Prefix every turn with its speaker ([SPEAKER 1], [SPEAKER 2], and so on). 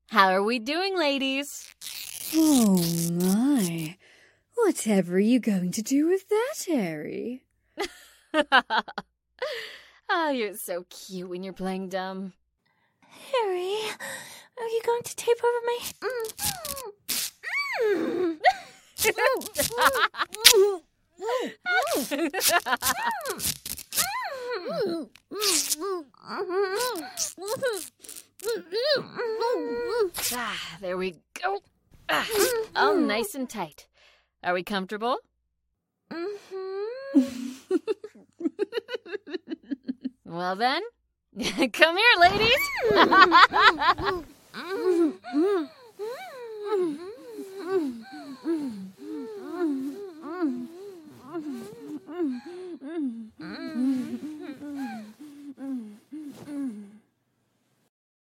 [SPEAKER 1] How are we doing, ladies?
[SPEAKER 2] Oh, my. Whatever are you going to do with that, Harry?
[SPEAKER 1] Oh, you're so cute when you're playing dumb.
[SPEAKER 3] Harry, are you going to tape over my...
[SPEAKER 1] There we go. All nice and tight. Are we comfortable? Well then, come here, ladies.